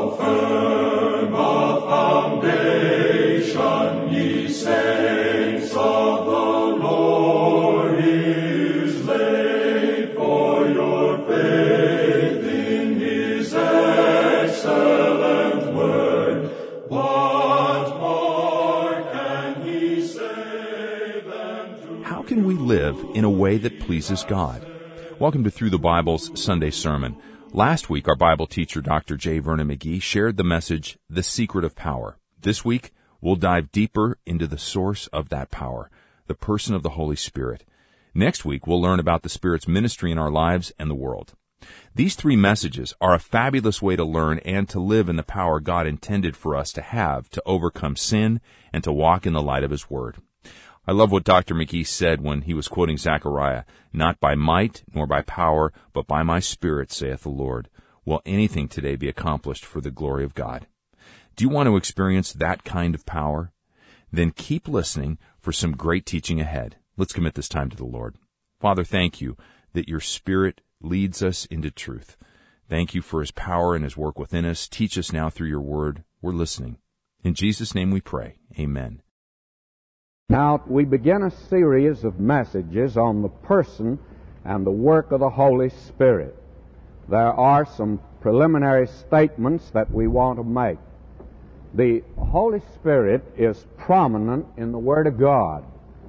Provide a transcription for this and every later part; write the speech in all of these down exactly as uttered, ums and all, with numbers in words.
firm a foundation, ye saints of the Lord, is laid, for your faith in his excellent word. What more can he say than to... How can we live in a way that pleases God? Welcome to Through the Bible's Sunday Sermon. Last week, our Bible teacher, Doctor J. Vernon McGee, shared the message, The Secret of Power. This week, we'll dive deeper into the source of that power, the person of the Holy Spirit. Next week, we'll learn about the Spirit's ministry in our lives and the world. These three messages are a fabulous way to learn and to live in the power God intended for us to have to overcome sin and to walk in the light of His Word. I love what Doctor McGee said when he was quoting Zechariah, "Not by might nor by power, but by my Spirit, saith the Lord, will anything today be accomplished for the glory of God." Do you want to experience that kind of power? Then keep listening for some great teaching ahead. Let's commit this time to the Lord. Father, thank you that your Spirit leads us into truth. Thank you for His power and His work within us. Teach us now through your word. We're listening. In Jesus' name we pray. Amen. Now, we begin a series of messages on the person and the work of the Holy Spirit. There are some preliminary statements that we want to make. The Holy Spirit is prominent in the Word of God.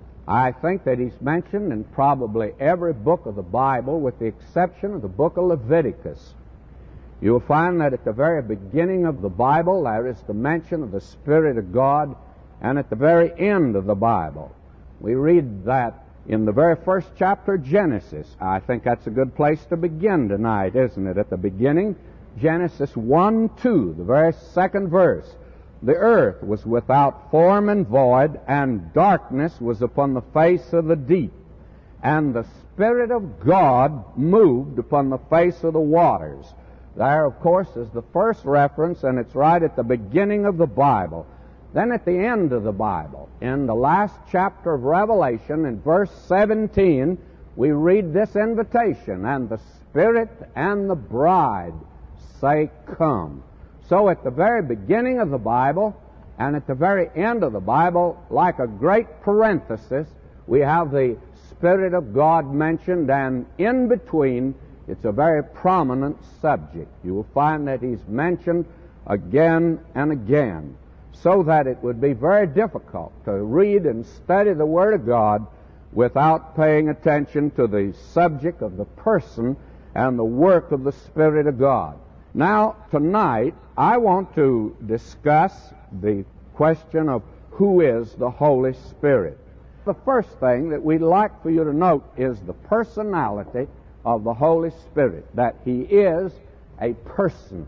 I think that He's mentioned in probably every book of the Bible with the exception of the book of Leviticus. You'll find that at the very beginning of the Bible there is the mention of the Spirit of God, and at the very end of the Bible, we read that in the very first chapter of Genesis. I think that's a good place to begin tonight, isn't it? At the beginning, Genesis one two, the very second verse. The earth was without form and void, and darkness was upon the face of the deep. And the Spirit of God moved upon the face of the waters. There, of course, is the first reference, and it's right at the beginning of the Bible. Then at the end of the Bible, in the last chapter of Revelation, in verse seventeen, we read this invitation, "And the Spirit and the bride say, Come." So at the very beginning of the Bible and at the very end of the Bible, like a great parenthesis, we have the Spirit of God mentioned, and in between, it's a very prominent subject. You will find that He's mentioned again and again, so that it would be very difficult to read and study the Word of God without paying attention to the subject of the person and the work of the Spirit of God. Now, tonight, I want to discuss the question of who is the Holy Spirit. The first thing that we'd like for you to note is the personality of the Holy Spirit, that He is a person.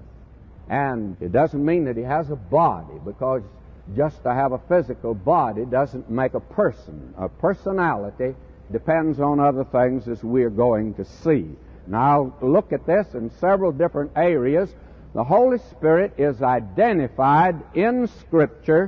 And it doesn't mean that He has a body, because just to have a physical body doesn't make a person. A personality depends on other things, as we're going to see. Now, look at this in several different areas. The Holy Spirit is identified in Scripture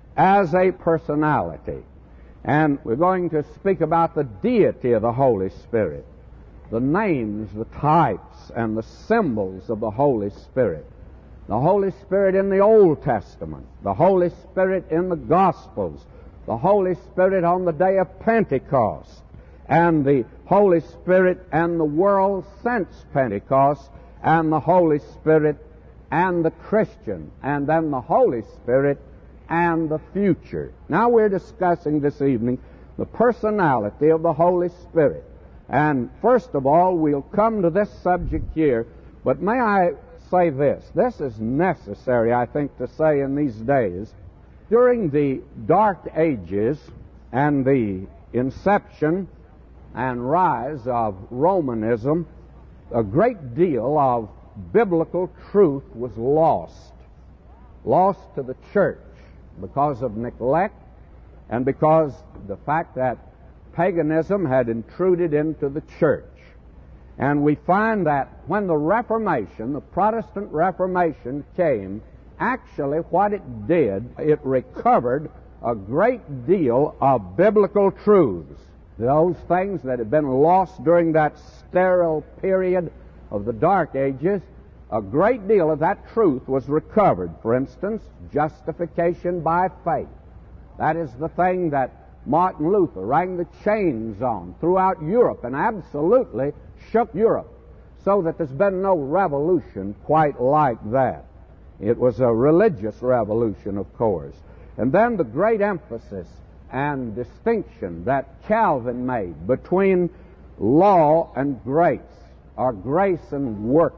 as a personality. And we're going to speak about the deity of the Holy Spirit, the names, the types, and the symbols of the Holy Spirit. The Holy Spirit in the Old Testament, the Holy Spirit in the Gospels, the Holy Spirit on the day of Pentecost, and the Holy Spirit and the world since Pentecost, and the Holy Spirit and the Christian, and then the Holy Spirit and the future. Now we're discussing this evening the personality of the Holy Spirit. And first of all, we'll come to this subject here, but may I say this. This is necessary, I think, to say in these days. During the Dark Ages and the inception and rise of Romanism, a great deal of biblical truth was lost. Lost to the church because of neglect and because the fact that paganism had intruded into the church. And we find that when the Reformation, the Protestant Reformation came, actually what it did, it recovered a great deal of biblical truths. Those things that had been lost during that sterile period of the Dark Ages a great deal of that truth was recovered. For instance, justification by faith. That is the thing that Martin Luther rang the chains on throughout Europe and absolutely shook Europe, so that there's been no revolution quite like that. It was a religious revolution, of course. And then the great emphasis and distinction that Calvin made between law and grace, or grace and works.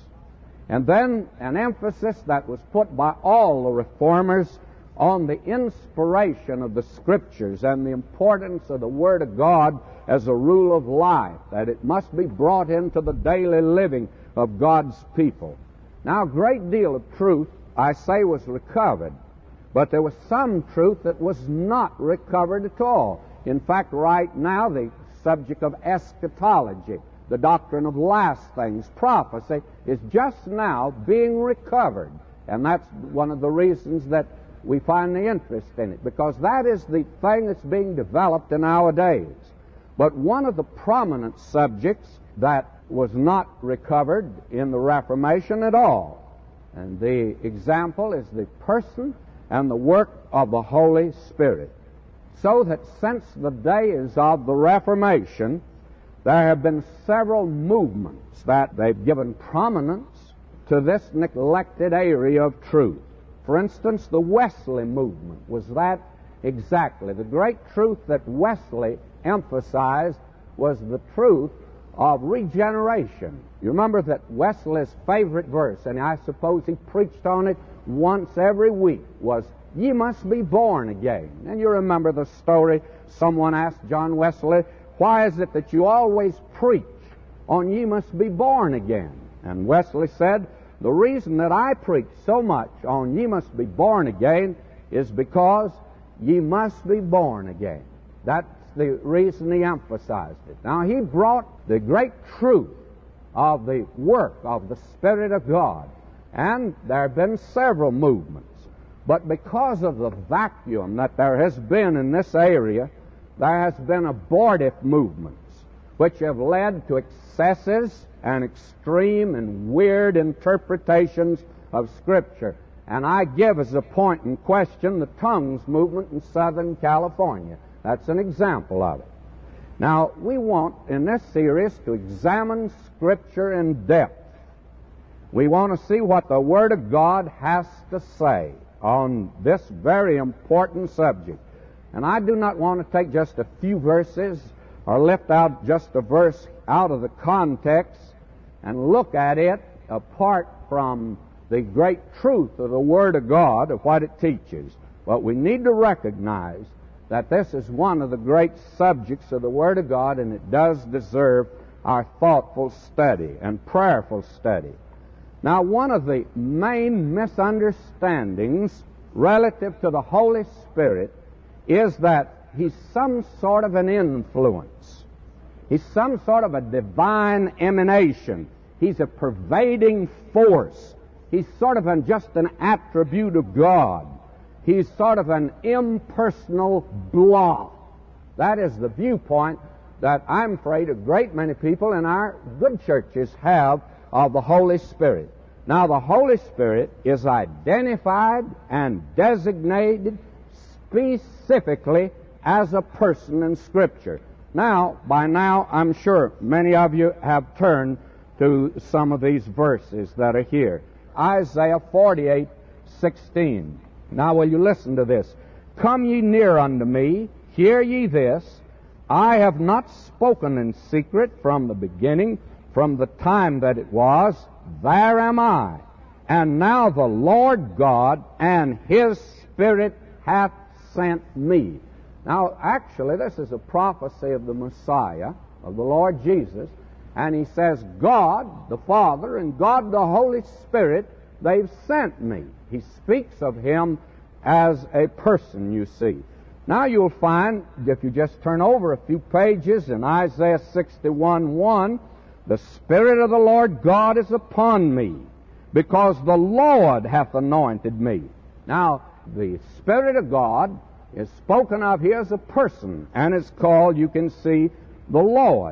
And then an emphasis that was put by all the reformers on the inspiration of the Scriptures and the importance of the Word of God as a rule of life, that it must be brought into the daily living of God's people. Now, a great deal of truth, I say, was recovered, but there was some truth that was not recovered at all. In fact, right now, the subject of eschatology, the doctrine of last things, prophecy, is just now being recovered. And that's one of the reasons that we find the interest in it, because that is the thing that's being developed in our days. But one of the prominent subjects that was not recovered in the Reformation at all, and the example is the person and the work of the Holy Spirit. So that since the days of the Reformation, there have been several movements that they've given prominence to this neglected area of truth. For instance, the Wesley movement was that exactly. The great truth that Wesley emphasized was the truth of regeneration. You remember that Wesley's favorite verse, and I suppose he preached on it once every week, was, "Ye must be born again." And you remember the story. Someone asked John Wesley, "Why is it that you always preach on ye must be born again?" And Wesley said, "The reason that I preach so much on ye must be born again is because ye must be born again." That's the reason he emphasized it. Now, he brought the great truth of the work of the Spirit of God, and there have been several movements. But because of the vacuum that there has been in this area, there has been abortive movements, which have led to excesses and extreme and weird interpretations of Scripture. And I give as a point in question the tongues movement in Southern California. That's an example of it. Now, we want in this series to examine Scripture in depth. We want to see what the Word of God has to say on this very important subject. And I do not want to take just a few verses or lift out just a verse out of the context and look at it apart from the great truth of the Word of God, of what it teaches. But we need to recognize that this is one of the great subjects of the Word of God, and it does deserve our thoughtful study and prayerful study. Now, one of the main misunderstandings relative to the Holy Spirit is that He's some sort of an influence. He's some sort of a divine emanation. He's a pervading force. He's sort of an, just an attribute of God. He's sort of an impersonal blob. That is the viewpoint that I'm afraid a great many people in our good churches have of the Holy Spirit. Now, the Holy Spirit is identified and designated specifically as a person in Scripture. Now, by now, I'm sure many of you have turned to some of these verses that are here. Isaiah forty-eight sixteen. Now, will you listen to this? "Come ye near unto me, hear ye this. I have not spoken in secret from the beginning, from the time that it was. There am I. And now the Lord God and His Spirit hath sent me." Now, actually, this is a prophecy of the Messiah, of the Lord Jesus. And he says, God the Father and God the Holy Spirit, they've sent me. He speaks of Him as a person, you see. Now you'll find, if you just turn over a few pages in Isaiah sixty-one one, "The Spirit of the Lord God is upon me, because the Lord hath anointed me." Now, the Spirit of God is spoken of here as a person, and it's called, you can see, the Lord.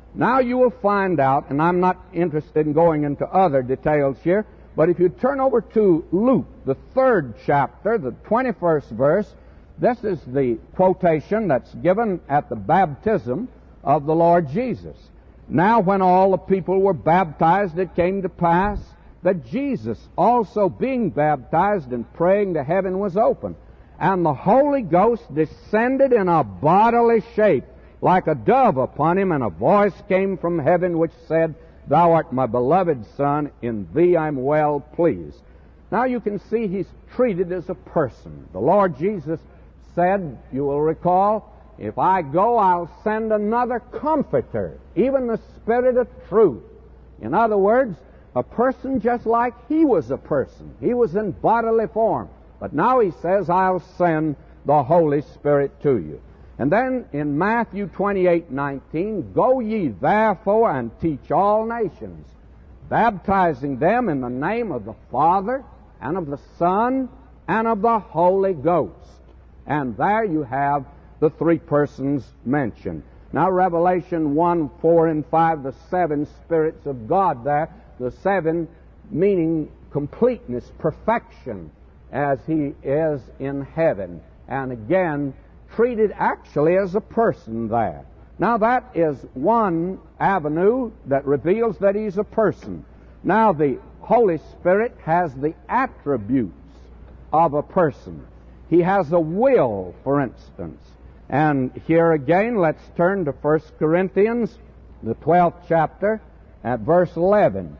Now you will find out, and I'm not interested in going into other details here, but if you turn over to Luke, the third chapter, the twenty-first verse, this is the quotation that's given at the baptism of the Lord Jesus. Now when all the people were baptized, it came to pass that Jesus, also being baptized and praying, the heaven was open, and the Holy Ghost descended in a bodily shape, like a dove upon him, and a voice came from heaven which said, Thou art my beloved Son, in thee I'm well pleased. Now you can see he's treated as a person. The Lord Jesus said, you will recall, if I go, I'll send another Comforter, even the Spirit of truth. In other words, a person just like he was a person. He was in bodily form. But now he says, I'll send the Holy Spirit to you. And then in Matthew twenty-eight nineteen, Go ye therefore and teach all nations, baptizing them in the name of the Father, and of the Son, and of the Holy Ghost. And there you have the three persons mentioned. Now Revelation one, four, and five, the seven spirits of God there, the seven meaning completeness, perfection, as he is in heaven. And again, treated actually as a person there. Now that is one avenue that reveals that he's a person. Now the Holy Spirit has the attributes of a person. He has a will, for instance. And here again, let's turn to First Corinthians, the twelfth chapter, at verse eleven.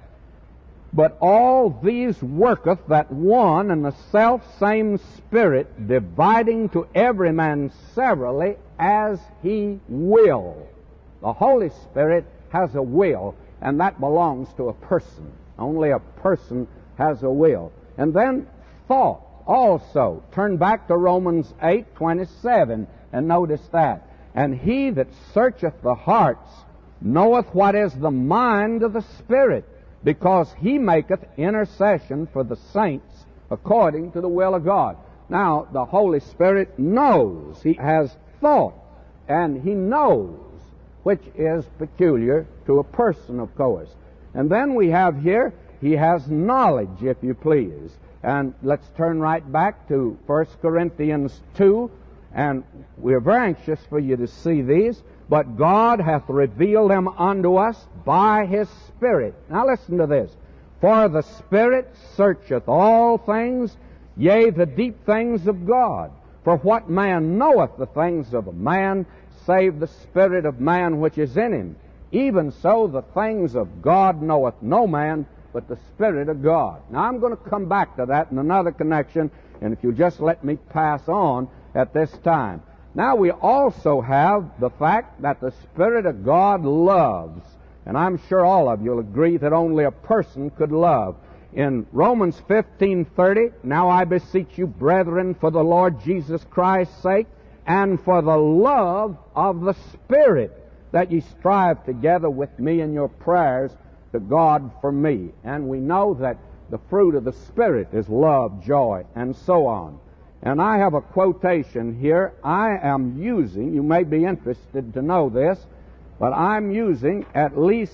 But all these worketh that one and the self-same Spirit, dividing to every man severally as he will. The Holy Spirit has a will, and that belongs to a person. Only a person has a will. And then thought also. Turn back to Romans eight twenty-seven and notice that. And he that searcheth the hearts knoweth what is the mind of the Spirit, because he maketh intercession for the saints according to the will of God. Now, the Holy Spirit knows. He has thought, and he knows, which is peculiar to a person, of course. And then we have here, he has knowledge, if you please. And let's turn right back to First Corinthians two, and we're very anxious for you to see these. But God hath revealed them unto us by His Spirit. Now listen to this. For the Spirit searcheth all things, yea, the deep things of God. For what man knoweth the things of a man, save the spirit of man which is in him? Even so the things of God knoweth no man, but the Spirit of God. Now I'm going to come back to that in another connection, and if you'll just let me pass on at this time. Now we also have the fact that the Spirit of God loves. And I'm sure all of you will agree that only a person could love. In Romans fifteen thirty, Now I beseech you, brethren, for the Lord Jesus Christ's sake, and for the love of the Spirit, that ye strive together with me in your prayers to God for me. And we know that the fruit of the Spirit is love, joy, and so on. And I have a quotation here I am using. You may be interested to know this, but I'm using at least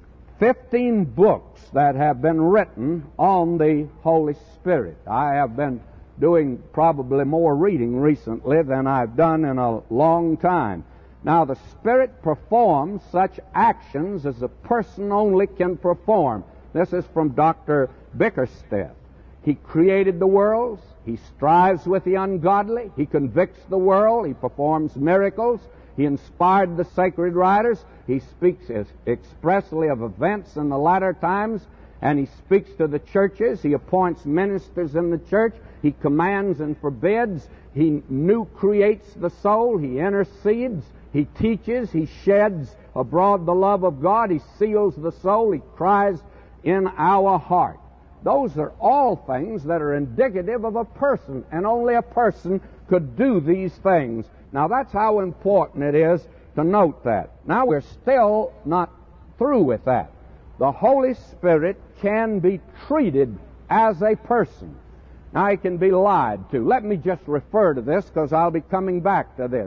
fifteen books that have been written on the Holy Spirit. I have been doing probably more reading recently than I've done in a long time. Now, the Spirit performs such actions as a person only can perform. This is from Doctor Bickersteth. He created the worlds. He strives with the ungodly. He convicts the world. He performs miracles. He inspired the sacred writers. He speaks expressly of events in the latter times, and he speaks to the churches. He appoints ministers in the church. He commands and forbids. He new creates the soul. He intercedes. He teaches. He sheds abroad the love of God. He seals the soul. He cries in our heart. Those are all things that are indicative of a person, and only a person could do these things. Now, that's how important it is to note that. Now, we're still not through with that. The Holy Spirit can be treated as a person. Now, he can be lied to. Let me just refer to this, because I'll be coming back to this.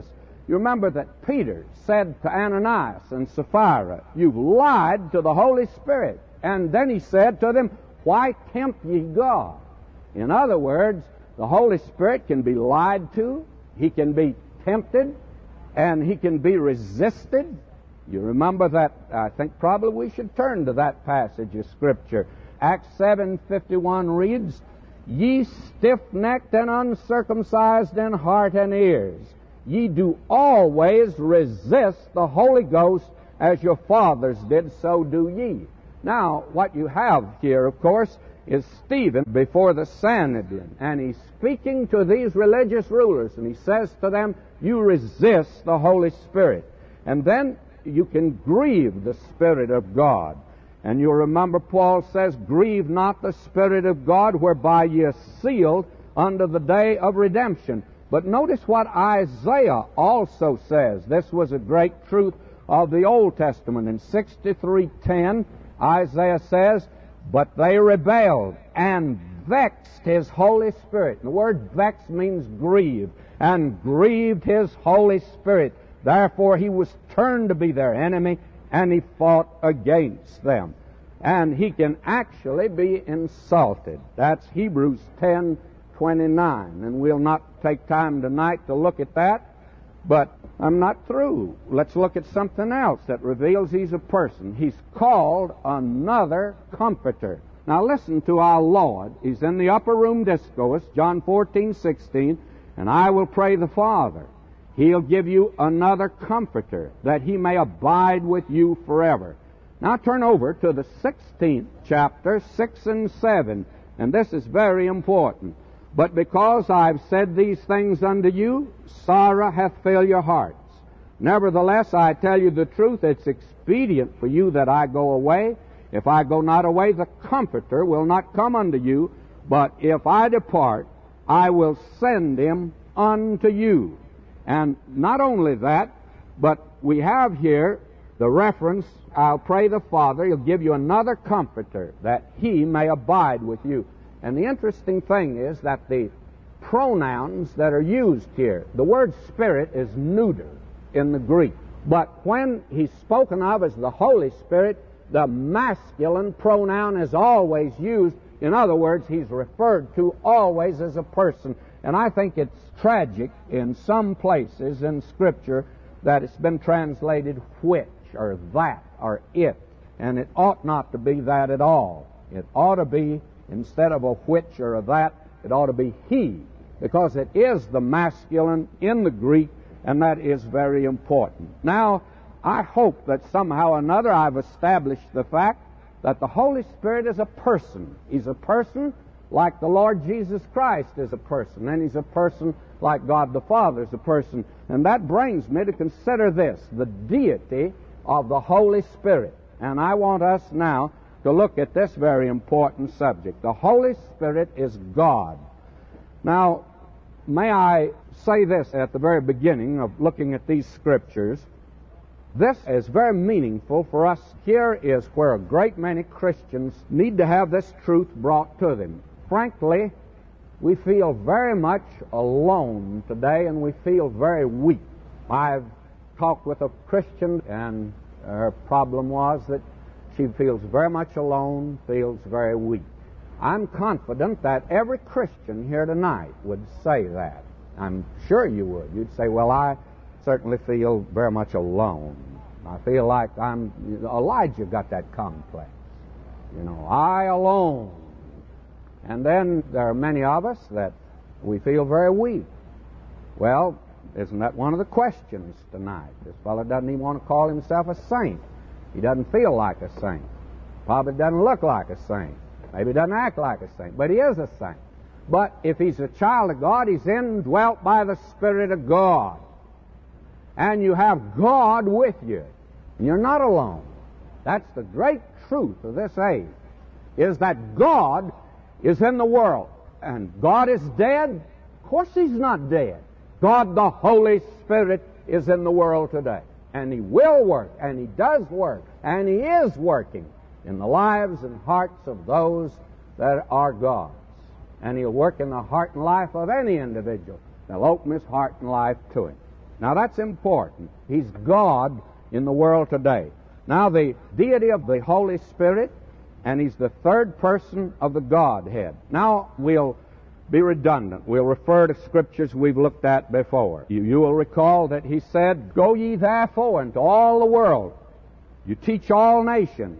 You remember that Peter said to Ananias and Sapphira, "You've lied to the Holy Spirit." And then he said to them, "Why tempt ye God?" In other words, the Holy Spirit can be lied to, He can be tempted, and He can be resisted. You remember that, I think probably we should turn to that passage of Scripture. Acts seven fifty-one reads, "Ye stiff-necked and uncircumcised in heart and ears, ye do always resist the Holy Ghost, as your fathers did, so do ye." Now, what you have here, of course, is Stephen before the Sanhedrin, and he's speaking to these religious rulers, and he says to them, "You resist the Holy Spirit, and then you can grieve the Spirit of God." And you'll remember Paul says, "Grieve not the Spirit of God, whereby ye are sealed unto the day of redemption." But notice what Isaiah also says. This was a great truth of the Old Testament. In sixty-three ten, Isaiah says, "But they rebelled and vexed His Holy Spirit." And the word vex means grieve. "And grieved His Holy Spirit. Therefore He was turned to be their enemy, and He fought against them." And He can actually be insulted. That's Hebrews ten twenty-nine. And we'll not take time tonight to look at that. But I'm not through. Let's look at something else that reveals He's a person. He's called another Comforter. Now listen to our Lord. He's in the upper room discourse, John fourteen sixteen, "And I will pray the Father. He'll give you another Comforter, that He may abide with you forever." Now turn over to the sixteenth chapter, six and seven, and this is very important. "But because I've said these things unto you, sorrow hath filled your hearts. Nevertheless, I tell you the truth, it's expedient for you that I go away. If I go not away, the Comforter will not come unto you. But if I depart, I will send Him unto you." And not only that, but we have here the reference, "I'll pray the Father, He'll give you another Comforter, that He may abide with you." And the interesting thing is that the pronouns that are used here, the word Spirit is neuter in the Greek. But when He's spoken of as the Holy Spirit, the masculine pronoun is always used. In other words, He's referred to always as a person. And I think it's tragic in some places in Scripture that it's been translated which, or that, or it. And it ought not to be that at all. It ought to be, instead of a which or a that, it ought to be he, because it is the masculine in the Greek, and that is very important. Now, I hope that somehow or another I've established the fact that the Holy Spirit is a person. He's a person like the Lord Jesus Christ is a person, and He's a person like God the Father is a person. And that brings me to consider this, the deity of the Holy Spirit. And I want us now to look at this very important subject. The Holy Spirit is God. Now, may I say this at the very beginning of looking at these Scriptures? This is very meaningful for us. Here is where a great many Christians need to have this truth brought to them. Frankly, we feel very much alone today, and we feel very weak. I've talked with a Christian, and her problem was that she feels very much alone, feels very weak. I'm confident that every Christian here tonight would say that. I'm sure you would. You'd say, "Well, I certainly feel very much alone. I feel like I'm..." Elijah got that complex. You know, I alone. And then there are many of us that we feel very weak. Well, isn't that one of the questions tonight? This fellow doesn't even want to call himself a saint. He doesn't feel like a saint. Probably doesn't look like a saint. Maybe doesn't act like a saint. But he is a saint. But if he's a child of God, he's indwelt by the Spirit of God. And you have God with you. And you're not alone. That's the great truth of this age, is that God is in the world. And God is dead? Of course He's not dead. God the Holy Spirit is in the world today. And He will work, and He does work, and He is working in the lives and hearts of those that are God's. And He'll work in the heart and life of any individual that'll open his heart and life to Him. Now that's important. He's God in the world today. Now the deity of the Holy Spirit, and He's the third person of the Godhead. Now we'll be redundant. We'll refer to scriptures we've looked at before. You, you will recall that He said, "Go ye therefore into all the world. You teach all nations,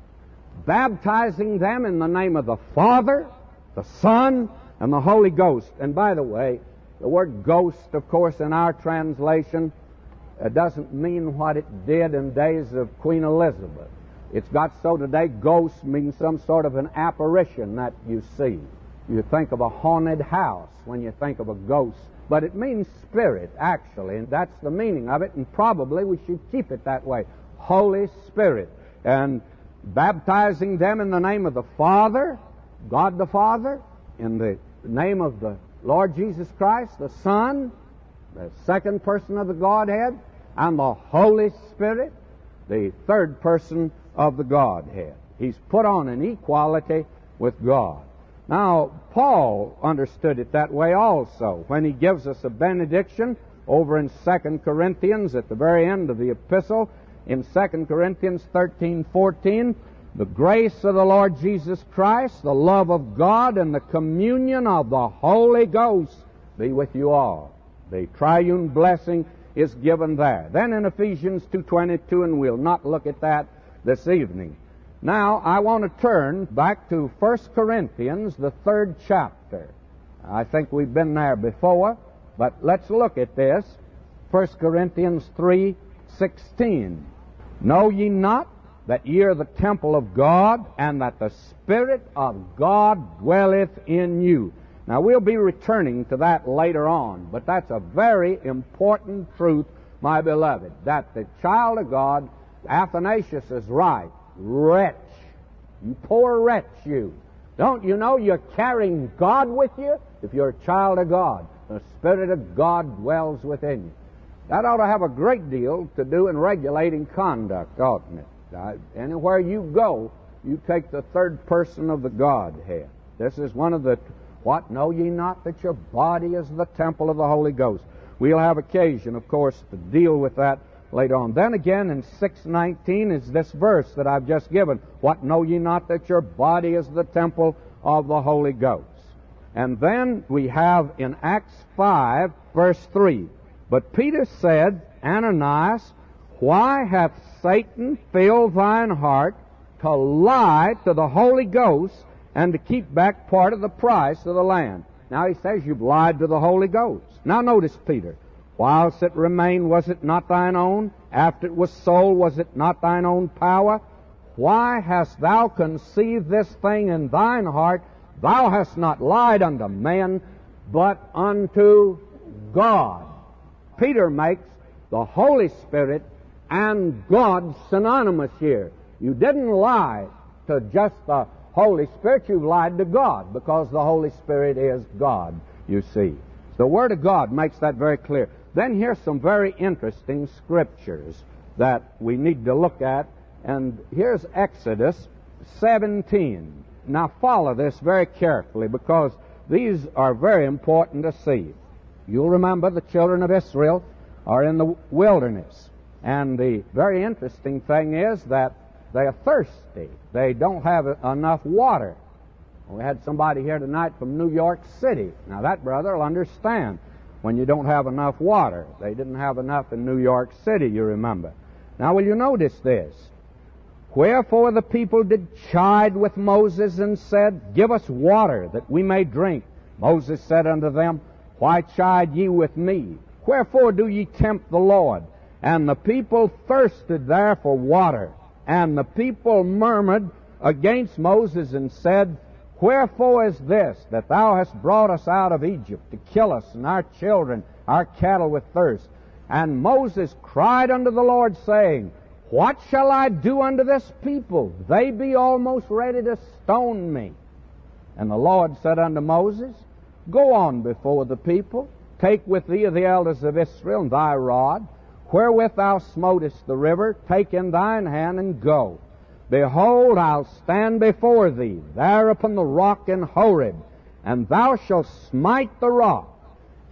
baptizing them in the name of the Father, the Son, and the Holy Ghost." And by the way, the word ghost, of course, in our translation, uh, doesn't mean what it did in days of Queen Elizabeth. It's got so today, ghost means some sort of an apparition that you see. You think of a haunted house when you think of a ghost. But it means spirit, actually, and that's the meaning of it, and probably we should keep it that way. Holy Spirit. And baptizing them in the name of the Father, God the Father, in the name of the Lord Jesus Christ, the Son, the second person of the Godhead, and the Holy Spirit, the third person of the Godhead. He's put on an equality with God. Now, Paul understood it that way also when he gives us a benediction over in Second Corinthians at the very end of the epistle. In Second Corinthians thirteen fourteen, "The grace of the Lord Jesus Christ, the love of God, and the communion of the Holy Ghost be with you all." The triune blessing is given there. Then in Ephesians two twenty-two, and we'll not look at that this evening. Now, I want to turn back to First Corinthians, the third chapter. I think we've been there before, but let's look at this. First Corinthians three sixteen. "Know ye not that ye are the temple of God, and that the Spirit of God dwelleth in you?" Now, we'll be returning to that later on, but that's a very important truth, my beloved, that the child of God, Athanasius is right. Wretch. You poor wretch, you. Don't you know you're carrying God with you if you're a child of God? The Spirit of God dwells within you. That ought to have a great deal to do in regulating conduct, oughtn't it? Uh, anywhere you go, you take the third person of the Godhead. This is one of the, "What, know ye not that your body is the temple of the Holy Ghost?" We'll have occasion, of course, to deal with that later on. Then again in six nineteen is this verse that I've just given. "What, know ye not that your body is the temple of the Holy Ghost?" And then we have in Acts five, verse three, "But Peter said, Ananias, why hath Satan filled thine heart to lie to the Holy Ghost and to keep back part of the price of the land?" Now he says you've lied to the Holy Ghost. Now notice Peter. "Whilst it remained, was it not thine own? After it was sold, was it not thine own power? Why hast thou conceived this thing in thine heart? Thou hast not lied unto men, but unto God." Peter makes the Holy Spirit and God synonymous here. You didn't lie to just the Holy Spirit, you've lied to God, because the Holy Spirit is God, you see. The Word of God makes that very clear. Then here's some very interesting scriptures that we need to look at. And here's Exodus seventeen. Now follow this very carefully, because these are very important to see. You'll remember the children of Israel are in the wilderness. And the very interesting thing is that they are thirsty. They don't have enough water. We had somebody here tonight from New York City. Now that brother will understand when you don't have enough water. They didn't have enough in New York City, you remember. Now will you notice this? "Wherefore the people did chide with Moses and said, Give us water that we may drink. Moses said unto them, Why chide ye with me? Wherefore do ye tempt the Lord? And the people thirsted there for water. And the people murmured against Moses and said, Wherefore is this, that thou hast brought us out of Egypt to kill us and our children, our cattle with thirst? And Moses cried unto the Lord, saying, What shall I do unto this people? They be almost ready to stone me. And the Lord said unto Moses, Go on before the people, take with thee of the elders of Israel and thy rod, wherewith thou smotest the river, take in thine hand and go. Behold, I'll stand before thee there upon the rock in Horeb, and thou shalt smite the rock,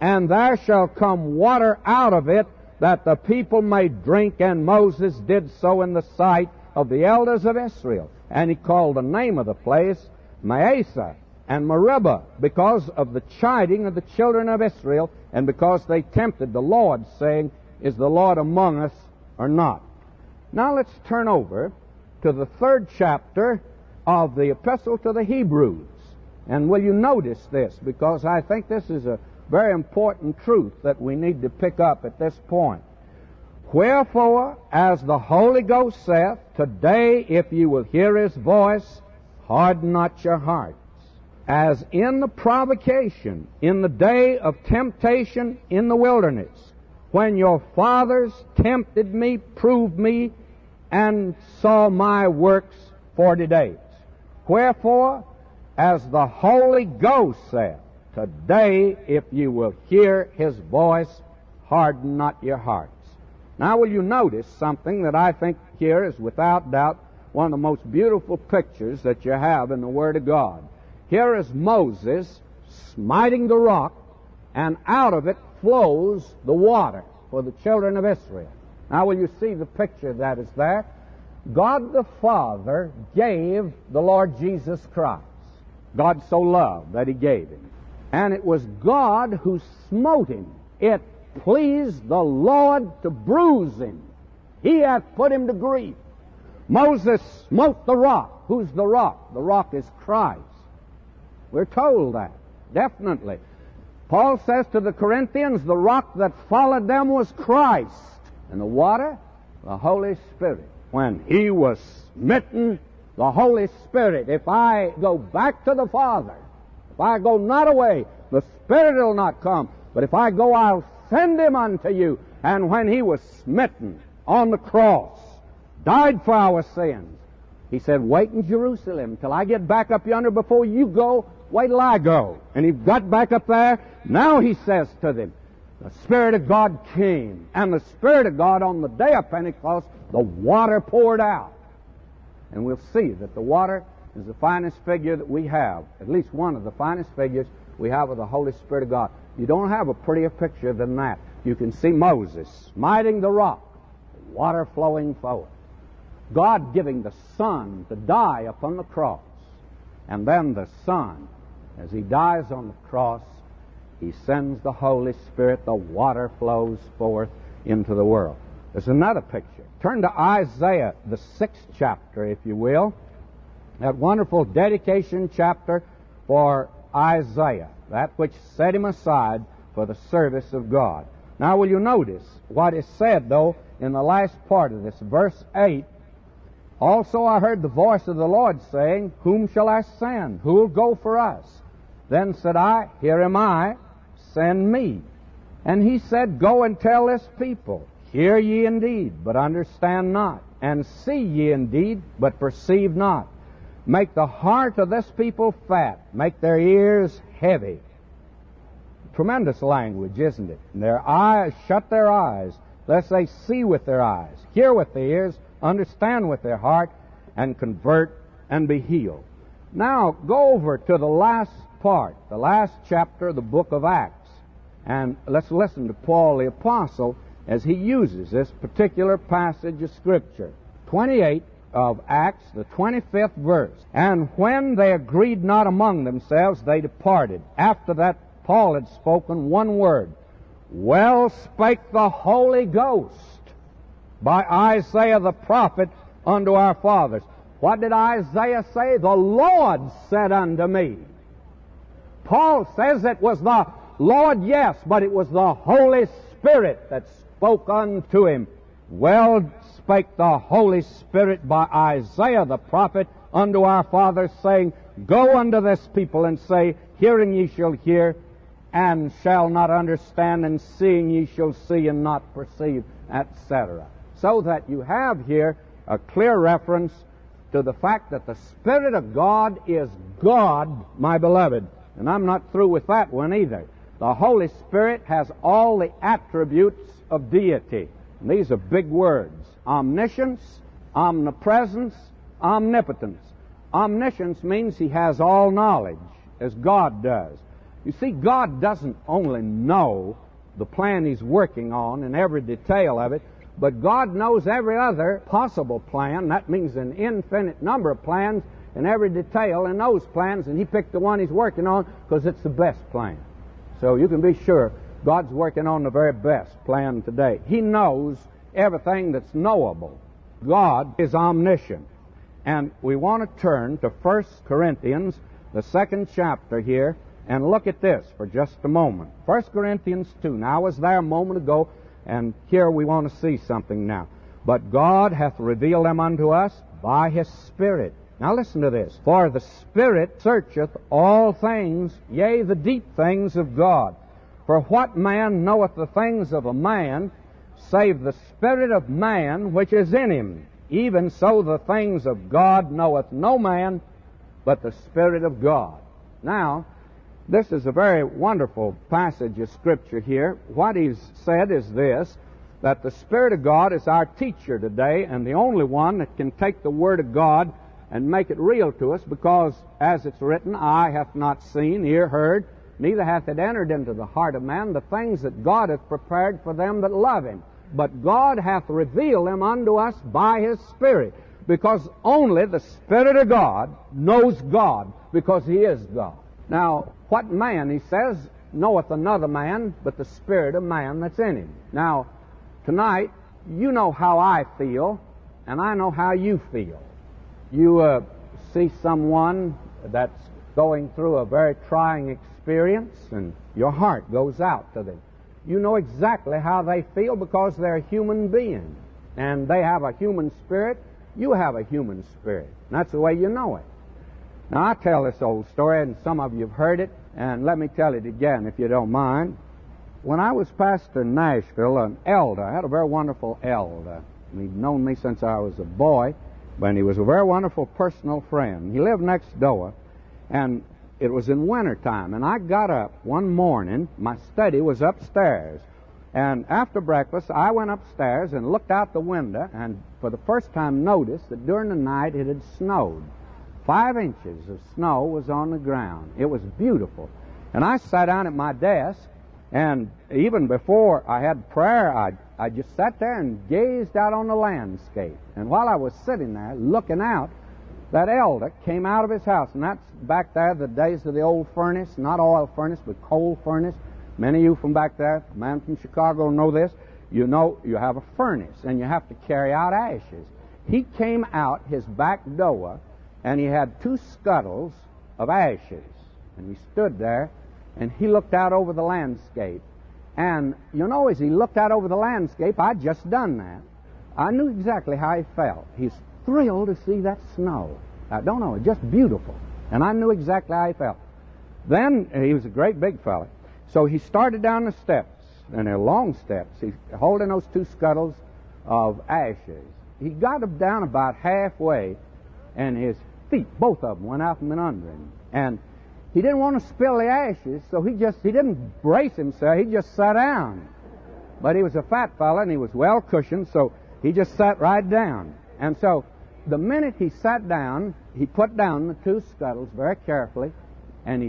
and there shall come water out of it, that the people may drink. And Moses did so in the sight of the elders of Israel. And he called the name of the place Maasah and Meribah, because of the chiding of the children of Israel, and because they tempted the Lord, saying, Is the Lord among us or not? Now let's turn over to the third chapter of the Epistle to the Hebrews. And will you notice this? Because I think this is a very important truth that we need to pick up at this point. Wherefore, as the Holy Ghost saith, Today, if you will hear His voice, harden not your hearts. As in the provocation, in the day of temptation in the wilderness, when your fathers tempted me, proved me, and saw my works forty days. Wherefore, as the Holy Ghost saith, Today, if you will hear His voice, harden not your hearts. Now, will you notice something that I think here is without doubt one of the most beautiful pictures that you have in the Word of God. Here is Moses smiting the rock, and out of it flows the water for the children of Israel. Now, will you see the picture that is there? God the Father gave the Lord Jesus Christ. God so loved that He gave Him. And it was God who smote Him. It pleased the Lord to bruise Him. He hath put Him to grief. Moses smote the rock. Who's the rock? The rock is Christ. We're told that, definitely. Paul says to the Corinthians, the rock that followed them was Christ. And the water, the Holy Spirit. When He was smitten, the Holy Spirit, if I go back to the Father, if I go not away, the Spirit will not come. But if I go, I'll send Him unto you. And when He was smitten on the cross, died for our sins, He said, wait in Jerusalem till I get back up yonder before you go. Wait till I go. And He got back up there. Now He says to them, the Spirit of God came. And the Spirit of God on the day of Pentecost, the water poured out. And we'll see that the water is the finest figure that we have. At least one of the finest figures we have of the Holy Spirit of God. You don't have a prettier picture than that. You can see Moses smiting the rock, water flowing forward. God giving the Son to die upon the cross. And then the Son, as He dies on the cross, He sends the Holy Spirit. The water flows forth into the world. There's another picture. Turn to Isaiah, the sixth chapter, if you will. That wonderful dedication chapter for Isaiah, that which set him aside for the service of God. Now, will you notice what is said, though, in the last part of this, verse eight? Also I heard the voice of the Lord saying, Whom shall I send? Who will go for us? Then said I, Here am I, send me. And He said, Go and tell this people, Hear ye indeed, but understand not, and see ye indeed, but perceive not. Make the heart of this people fat, make their ears heavy. Tremendous language, isn't it? And their eyes, shut their eyes, lest they see with their eyes, hear with their ears, understand with their heart, and convert and be healed. Now, go over to the last part, the last chapter of the book of Acts, and let's listen to Paul the Apostle as he uses this particular passage of Scripture. twenty-eight of Acts, the twenty-fifth verse. And when they agreed not among themselves, they departed. After that, Paul had spoken one word. Well spake the Holy Ghost by Isaiah the prophet unto our fathers. What did Isaiah say? The Lord said unto me. Paul says it was the Lord, yes, but it was the Holy Spirit that spoke unto him. Well spake the Holy Spirit by Isaiah the prophet unto our fathers, saying, Go unto this people and say, Hearing ye shall hear, and shall not understand, and seeing ye shall see and not perceive, et cetera. So that you have here a clear reference to the fact that the Spirit of God is God, my beloved. And I'm not through with that one either. The Holy Spirit has all the attributes of deity. And these are big words. Omniscience, omnipresence, omnipotence. Omniscience means He has all knowledge, as God does. You see, God doesn't only know the plan He's working on and every detail of it, but God knows every other possible plan. That means an infinite number of plans and every detail in those plans, and He picked the one He's working on because it's the best plan. So you can be sure God's working on the very best plan today. He knows everything that's knowable. God is omniscient. And we want to turn to First Corinthians, the second chapter here, and look at this for just a moment. First Corinthians two. Now, I was there a moment ago, and here we want to see something now. But God hath revealed them unto us by His Spirit. Now listen to this. For the Spirit searcheth all things, yea, the deep things of God. For what man knoweth the things of a man, save the spirit of man which is in him? Even so the things of God knoweth no man, but the Spirit of God. Now, this is a very wonderful passage of Scripture here. What he's said is this, that the Spirit of God is our teacher today, and the only one that can take the Word of God and make it real to us, because, as it's written, eye hath not seen, ear heard, neither hath it entered into the heart of man the things that God hath prepared for them that love Him. But God hath revealed them unto us by His Spirit, because only the Spirit of God knows God, because He is God. Now, what man, he says, knoweth another man, but the spirit of man that's in him? Now, tonight, you know how I feel, and I know how you feel. You uh, see someone that's going through a very trying experience, and your heart goes out to them. You know exactly how they feel because they're a human being, and they have a human spirit. You have a human spirit, and that's the way you know it. Now, I tell this old story, and some of you have heard it, and let me tell it again, if you don't mind. When I was pastor in Nashville, an elder, I had a very wonderful elder. He'd known me since I was a boy, but he was a very wonderful personal friend. He lived next door, and it was in wintertime, and I got up one morning. My study was upstairs, and after breakfast, I went upstairs and looked out the window, and for the first time noticed that during the night it had snowed. Five inches of snow was on the ground. It was beautiful. And I sat down at my desk, and even before I had prayer, I, I just sat there and gazed out on the landscape. And while I was sitting there looking out, that elder came out of his house, and that's back there, the days of the old furnace, not oil furnace, but coal furnace. Many of you from back there, a man from Chicago, know this. You know you have a furnace, and you have to carry out ashes. He came out his back door, and he had two scuttles of ashes. And he stood there, and he looked out over the landscape. And, you know, as he looked out over the landscape, I'd just done that. I knew exactly how he felt. He's thrilled to see that snow. I don't know, it's just beautiful. And I knew exactly how he felt. Then, he was a great big fella. So he started down the steps, and they're long steps. He's holding those two scuttles of ashes. He got them down about halfway, and his feet, both of them, went out from under him. And he didn't want to spill the ashes, so he just, he didn't brace himself, he just sat down. But he was a fat fella, and he was well cushioned, so he just sat right down. And so, the minute he sat down, he put down the two scuttles very carefully, and he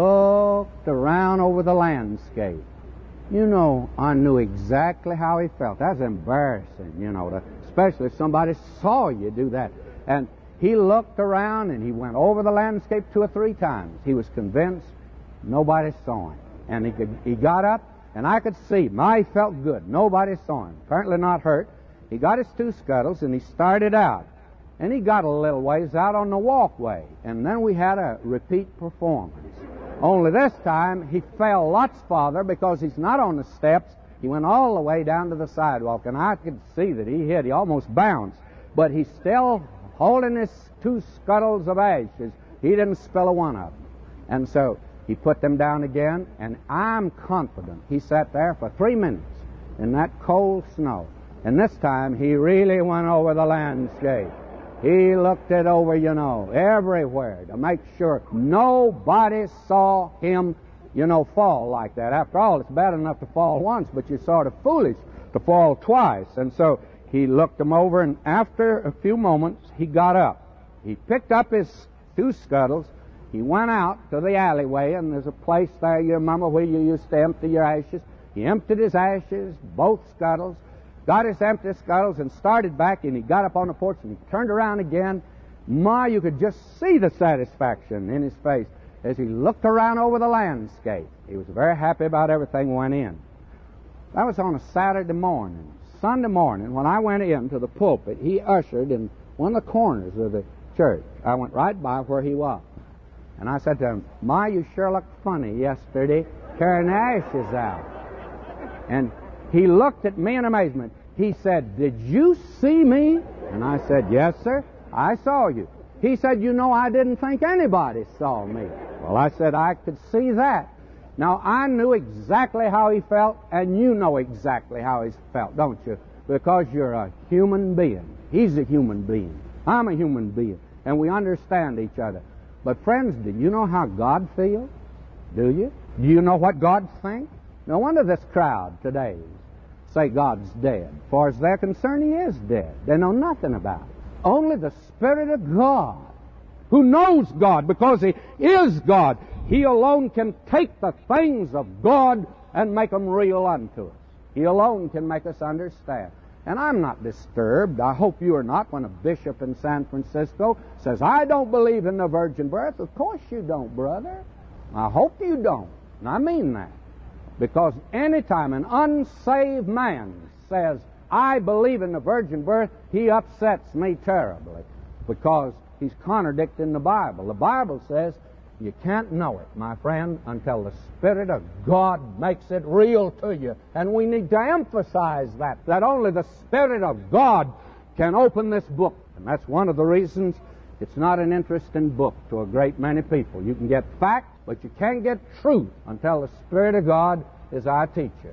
looked around over the landscape. You know, I knew exactly how he felt. That's embarrassing, you know, to, especially if somebody saw you do that. And he looked around, and he went over the landscape two or three times. He was convinced nobody saw him. And he could, he got up, and I could see him. I felt good. Nobody saw him. Apparently not hurt. He got his two scuttles, and he started out. And he got a little ways out on the walkway. And then we had a repeat performance. Only this time, he fell lots farther because he's not on the steps. He went all the way down to the sidewalk, and I could see that he hit. He almost bounced. But he's still holding his two scuttles of ashes. He didn't spill a one of them. And so he put them down again, and I'm confident he sat there for three minutes in that cold snow. And this time he really went over the landscape. He looked it over, you know, everywhere to make sure nobody saw him, you know, fall like that. After all, it's bad enough to fall once, but you're sort of foolish to fall twice. And so he looked them over, and after a few moments, he got up. He picked up his two scuttles. he went out to the alleyway, and there's a place there, you remember, where you used to empty your ashes. He emptied his ashes, both scuttles, got his empty scuttles, and started back, and he got up on the porch, and he turned around again. My, you could just see the satisfaction in his face as he looked around over the landscape. He was very happy about everything went in. That was on a Saturday morning. Sunday morning, when I went into the pulpit, he ushered in one of the corners of the church. I went right by where he was. And I said to him, "My, you sure looked funny yesterday carrying the ashes out." And he looked at me in amazement. He said, "Did you see me?" And I said, "Yes, sir, I saw you." He said, "You know, I didn't think anybody saw me." Well, I said, "I could see that." Now, I knew exactly how he felt, and you know exactly how he felt, don't you? Because you're a human being. He's a human being. I'm a human being. And we understand each other. But friends, do you know how God feels? Do you? Do you know what God thinks? No wonder this crowd today say God's dead. As far as they're concerned, He is dead. They know nothing about it. Only the Spirit of God, who knows God because He is God, He alone can take the things of God and make them real unto us. He alone can make us understand. And I'm not disturbed, I hope you are not, when a bishop in San Francisco says, "I don't believe in the virgin birth." Of course you don't, brother. I hope you don't. And I mean that. Because any time an unsaved man says, "I believe in the virgin birth," he upsets me terribly. Because he's contradicting the Bible. The Bible says you can't know it, my friend, until the Spirit of God makes it real to you. And we need to emphasize that, that only the Spirit of God can open this book. And that's one of the reasons it's not an interesting book to a great many people. You can get facts, but you can't get truth until the Spirit of God is our teacher.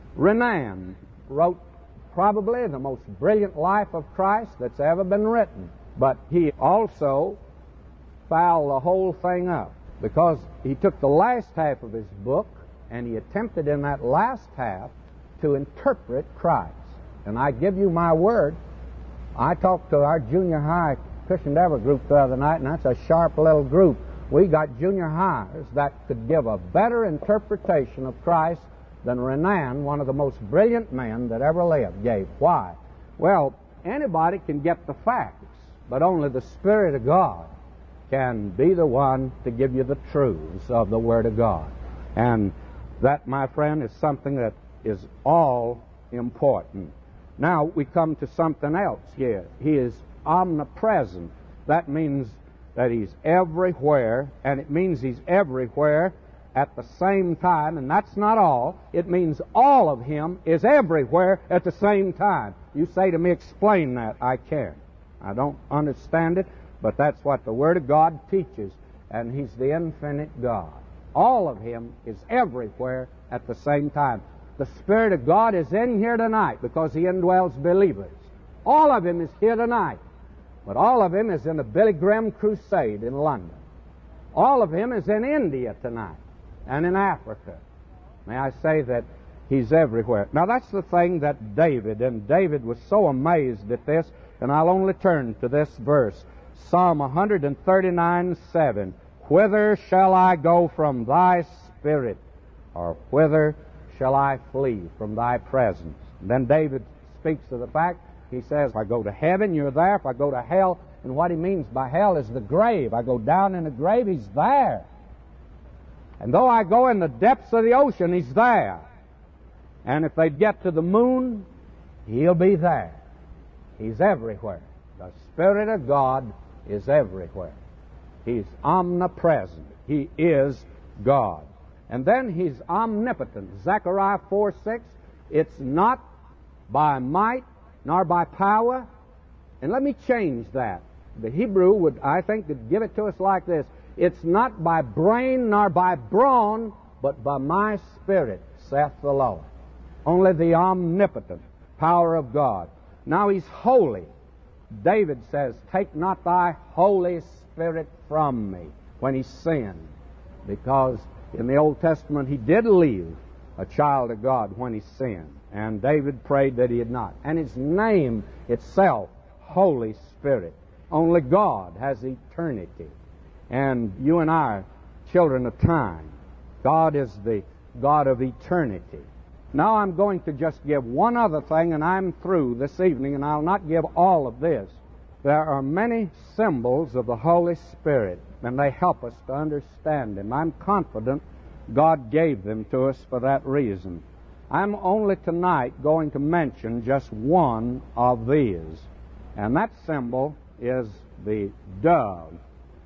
Renan wrote probably the most brilliant life of Christ that's ever been written. But he also fouled the whole thing up, because he took the last half of his book and he attempted in that last half to interpret Christ. And I give you my word, I talked to our junior high Christian Endeavor group the other night, and that's a sharp little group. We got junior highs that could give a better interpretation of Christ than Renan, one of the most brilliant men that ever lived, gave. Why? Well, anybody can get the facts, but only the Spirit of God can be the one to give you the truths of the Word of God. And that, my friend, is something that is all important. Now we come to something else here. He is omnipresent. That means that He's everywhere, and it means He's everywhere at the same time, and that's not all. It means all of Him is everywhere at the same time. You say to me, "Explain that." I can't. I don't understand it, but that's what the Word of God teaches, and He's the infinite God. All of Him is everywhere at the same time. The Spirit of God is in here tonight because He indwells believers. All of Him is here tonight, but all of Him is in the Billy Graham crusade in London. All of Him is in India tonight and in Africa. May I say that He's everywhere. Now that's the thing that David, and David was so amazed at this, and I'll only turn to this verse. Psalm one thirty-nine, seven. "Whither shall I go from Thy Spirit? Or whither shall I flee from Thy presence?" And then David speaks of the fact, he says, "If I go to heaven, You're there. If I go to hell," and what he means by hell is the grave. I go down in the grave, He's there. And though I go in the depths of the ocean, He's there. And if they get to the moon, He'll be there. He's everywhere. The Spirit of God is everywhere. He's omnipresent. He is God. And then He's omnipotent. Zechariah four six, "It's not by might nor by power." And let me change that. The Hebrew would, I think, could give it to us like this. "It's not by brain nor by brawn, but by my Spirit, saith the Lord." Only the omnipotent power of God. Now He's holy. David says, "Take not Thy Holy Spirit from me," when he sinned. Because in the Old Testament he did leave a child of God when he sinned. And David prayed that he had not. And His name itself, Holy Spirit. Only God has eternity. and you and I are children of time. God is the God of eternity. Now I'm going to just give one other thing, and I'm through this evening, and I'll not give all of this. There are many symbols of the Holy Spirit, and they help us to understand Him. I'm confident God gave them to us for that reason. I'm only tonight going to mention just one of these, and that symbol is the dove.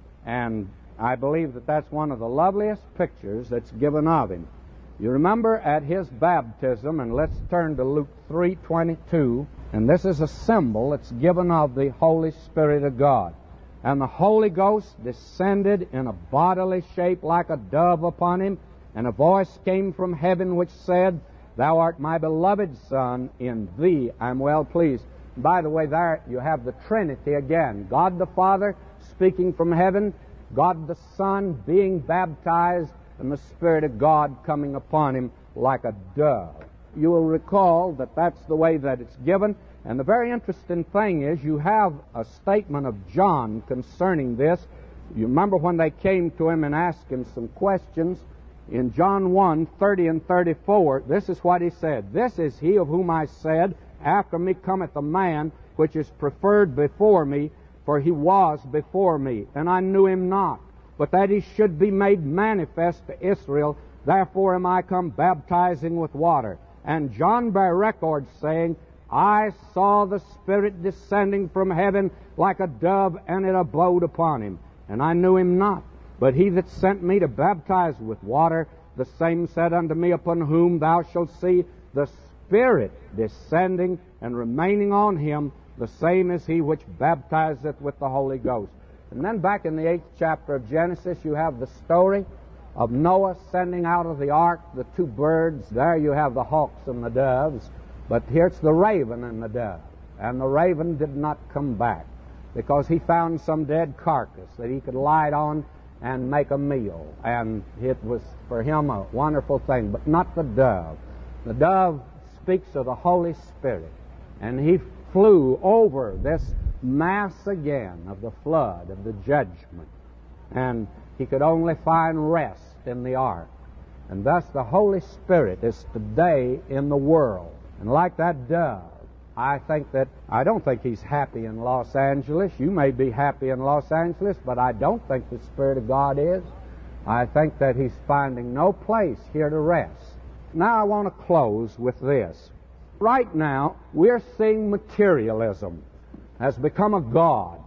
And I believe that that's one of the loveliest pictures that's given of Him. You remember at His baptism, and let's turn to Luke three twenty-two, and this is a symbol that's given of the Holy Spirit of God. And the Holy Ghost descended in a bodily shape like a dove upon Him, and a voice came from heaven which said, Thou art my beloved Son, in Thee I am well pleased. By the way, there you have the Trinity again. God the Father speaking from heaven, God the Son being baptized, and the Spirit of God coming upon Him like a dove. You will recall that that's the way that it's given. And the very interesting thing is you have a statement of John concerning this. You remember when they came to him and asked him some questions. In John one, thirty and thirty-four, this is what he said. This is he of whom I said, After me cometh a man which is preferred before me, for he was before me, and I knew him not. But that he should be made manifest to Israel, therefore am I come baptizing with water. And John bare record, saying, I saw the Spirit descending from heaven like a dove, and it abode upon him. And I knew him not. But he that sent me to baptize with water, the same said unto me, Upon whom thou shalt see the Spirit descending and remaining on him, the same is he which baptizeth with the Holy Ghost. And then back in the eighth chapter of Genesis, you have the story of Noah sending out of the ark the two birds. There you have the hawks and the doves. But here's the raven and the dove. And the raven did not come back because he found some dead carcass that he could light on and make a meal. And it was for him a wonderful thing, but not the dove. The dove speaks of the Holy Spirit. And he flew over this mass again of the flood, of the judgment. And he could only find rest in the ark. And thus the Holy Spirit is today in the world. And like that dove, I think that, I don't think he's happy in Los Angeles. You may be happy in Los Angeles, but I don't think the Spirit of God is. I think that he's finding no place here to rest. Now I want to close with this. Right now, we're seeing materialism has become a god.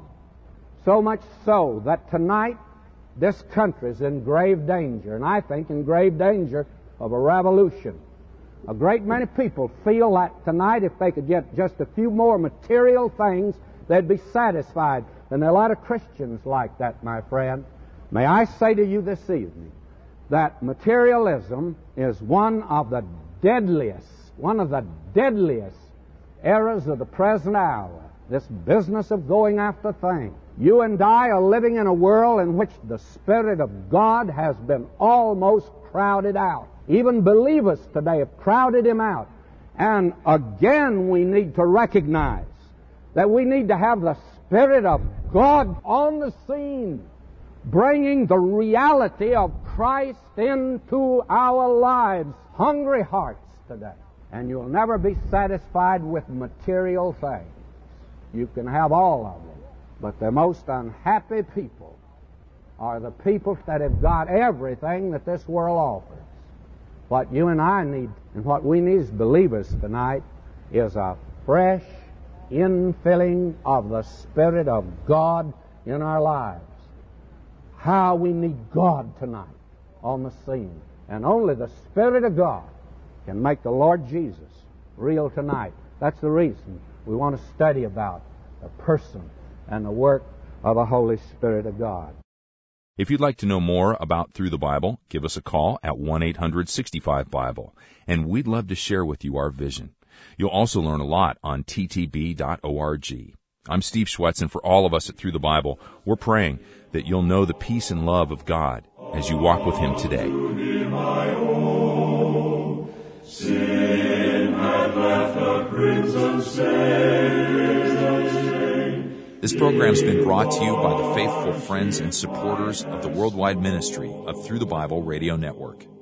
So much so that tonight, this country is in grave danger, and I think in grave danger of a revolution. A great many people feel that tonight if they could get just a few more material things, they'd be satisfied. And there are a lot of Christians like that, my friend. May I say to you this evening that materialism is one of the deadliest, one of the deadliest errors of the present hour. This business of going after things. You and I are living in a world in which the Spirit of God has been almost crowded out. Even believers today have crowded Him out. And again, we need to recognize that we need to have the Spirit of God on the scene, bringing the reality of Christ into our lives. Hungry hearts today. And you'll never be satisfied with material things. You can have all of them. But the most unhappy people are the people that have got everything that this world offers. What you and I need, and what we need as believers tonight, is a fresh infilling of the Spirit of God in our lives. How we need God tonight on the scene. And only the Spirit of God can make the Lord Jesus real tonight. That's the reason we want to study about the person and the work of the Holy Spirit of God. If you'd like to know more about Through the Bible, give us a call at one eight hundred sixty-five Bible, and we'd love to share with you our vision. You'll also learn a lot on t t b dot org. I'm Steve Schwetz, and for all of us at Through the Bible, we're praying that you'll know the peace and love of God as you walk with Him today. Sin had left a crimson stain. This program's been brought to you by the faithful friends and supporters of the worldwide ministry of Through the Bible Radio Network.